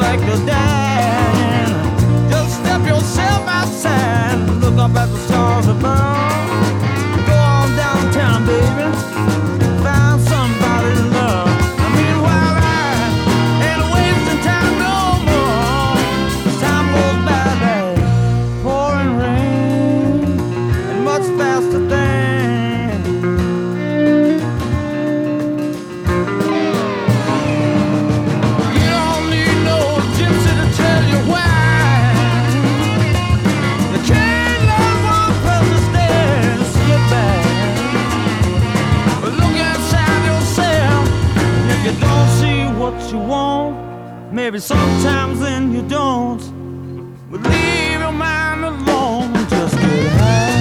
like you're dying. Just step yourself outside, look up at the stars above. Go on downtown, baby, find somebody to love. Meanwhile, I ain't wasting time no more. As time goes by like pouring rain and much faster things. You don't need no gypsy to tell you why. You can't let one person stand and skip back. But look inside yourself, and if you don't see what you want, maybe sometimes then you don't. But leave your mind alone and just get high.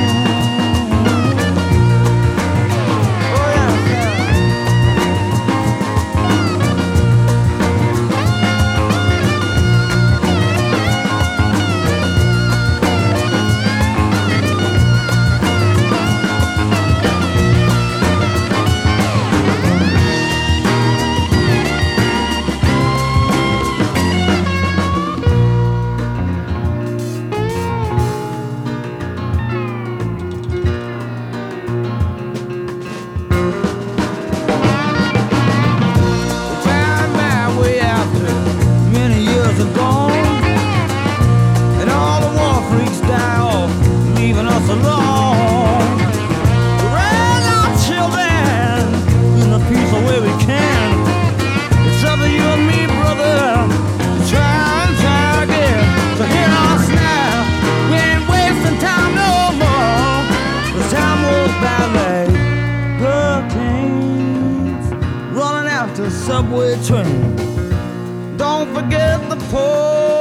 Oh yeah, yeah. Found my way out there many years ago, and all the war freaks die off, leaving us alone. Raise our children in a peaceful way we can. It's up to you and me, brother, to try again. So hear us now, we ain't wasting time no more. The time goes by like hurricanes running after subway train. Don't forget the poor